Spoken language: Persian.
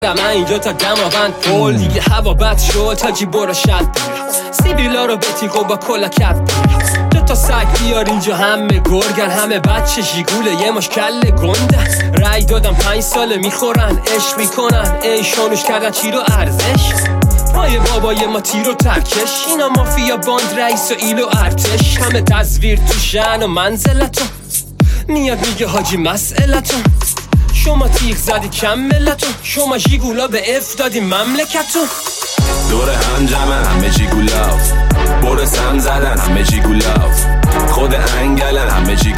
من اینجا تا دماوند پول دیگه هوا بد شد تاجی برو شد سیبیلا رو بتیق و با کلا کف دو تا سگ بیار اینجا همه گرگن همه بچه جیگوله یه مشکل گنده رای دادم 5 ساله میخورن عشق میکنن ای شانوش کردن چی رو ارزش پای بابای ما تیر و ترکش اینا مافیا باند رئیس و ایلو ارتش همه تصویر تو شن و منزلتون میاد میگه حاجی مسئلتون شما تیغ زدی کم ملتون شما جیگولا به اف دادی مملکتون دور هم جمعن همه جیگولا برو سم زدن همه جیگولا خود انگلن همه جیگولا